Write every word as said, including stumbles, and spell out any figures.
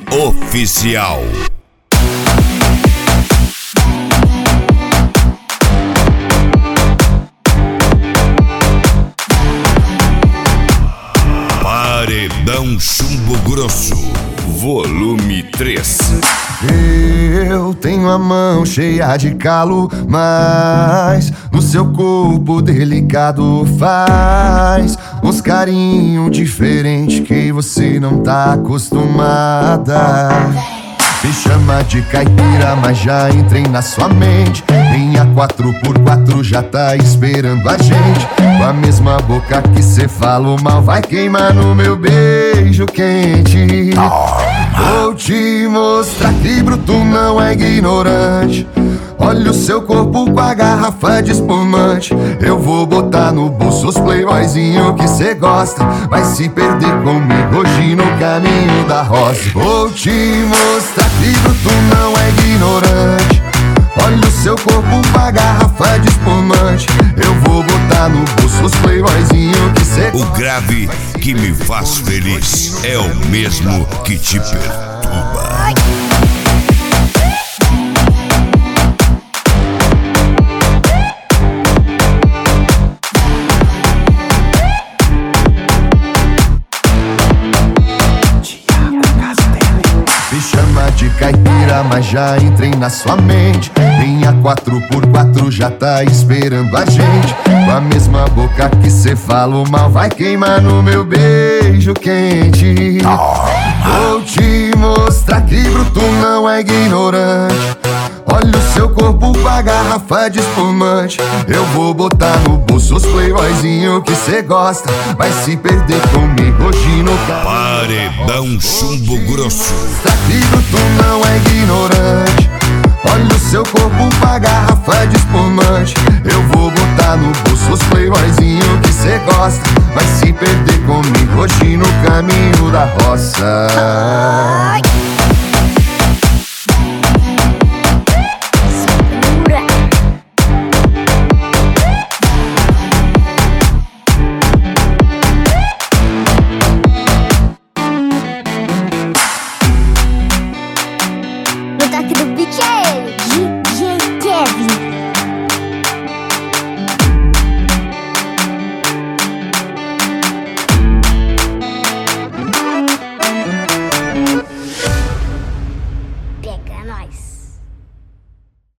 Oficial. Paredão Chumbo Grosso, volume três. Eu tenho a mão cheia de calo, mas no seu corpo delicado faz uns carinho diferente que você não tá acostumada. Me chama de caipira, mas já entrei na sua mente. Minha quatro por quatro já tá esperando a gente. Com a mesma boca que cê fala o mal, vai queimar no meu beijo quente. Vou te mostrar que bruto não é ignorante. Olha o seu corpo com a garrafa de espumante. Eu vou botar no bolso os playboyzinho que cê gosta. Vai se perder comigo hoje no caminho da rosa. Vou te mostrar que bruto não é ignorante. Olha o seu corpo com a garrafa de espumante. Eu vou botar no bolso os playboyzinho que cê gosta. O grave que me faz feliz é o mesmo que te perturba. Me chama de caipira, mas já entrei na sua mente. Minha quatro por quatro já tá esperando a gente. Com a mesma boca que cê fala o mal, vai queimar no meu beijo quente. Vou te mostrar que bruto não é ignorante. Olha o seu corpo com a garrafa de espumante. Eu vou botar no bolso os playboyzinho que cê gosta. Vai se perder comigo hoje no Paredão Chumbo Grosso. Que bruto não é ignorante. Olha o seu corpo com a garrafa de espumante. Eu vou botar no bolso os playboyzinho que cê gosta. Vai se perder comigo hoje no caminho da roça. No toque do beat é ele, D J Kevin. Pega nós.